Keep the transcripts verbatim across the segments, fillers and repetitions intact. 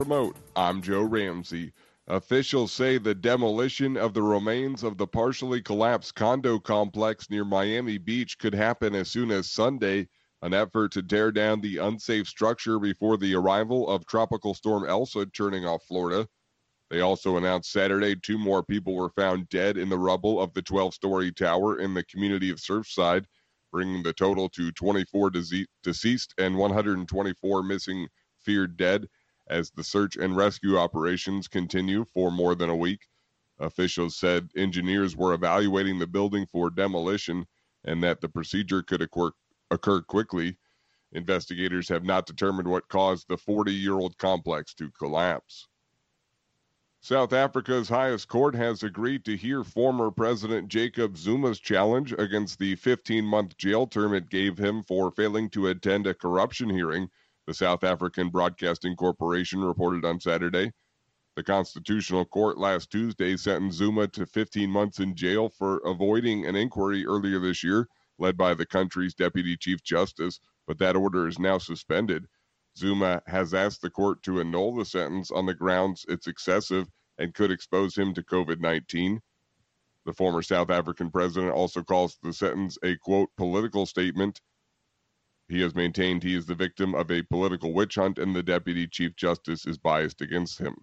Remote. I'm Joe Ramsey. Officials say the demolition of the remains of the partially collapsed condo complex near Miami Beach could happen as soon as Sunday, an effort to tear down the unsafe structure before the arrival of Tropical Storm Elsa turning off Florida. They also announced Saturday two more people were found dead in the rubble of the twelve-story tower in the community of Surfside, bringing the total to twenty-four dece- deceased and one hundred twenty-four missing feared dead as the search and rescue operations continue for more than a week. Officials said engineers were evaluating the building for demolition and that the procedure could occur, occur quickly. Investigators have not determined what caused the forty-year-old complex to collapse. South Africa's highest court has agreed to hear former President Jacob Zuma's challenge against the fifteen-month jail term it gave him for failing to attend a corruption hearing, the South African Broadcasting Corporation reported on Saturday. The Constitutional Court last Tuesday sentenced Zuma to fifteen months in jail for avoiding an inquiry earlier this year, led by the country's Deputy Chief Justice, but that order is now suspended. Zuma has asked the court to annul the sentence on the grounds it's excessive and could expose him to covid nineteen. The former South African president also calls the sentence a, quote, political statement. He has maintained he is the victim of a political witch hunt and the Deputy Chief Justice is biased against him.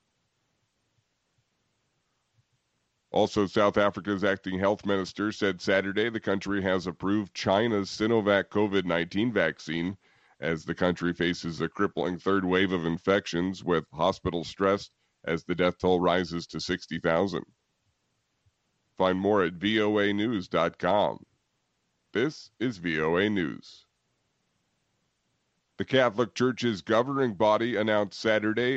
Also, South Africa's acting health minister said Saturday the country has approved China's Sinovac covid nineteen vaccine as the country faces a crippling third wave of infections with hospitals stressed as the death toll rises to sixty thousand. Find more at V O A news dot com. This is V O A News. The Catholic Church's governing body announced Saturday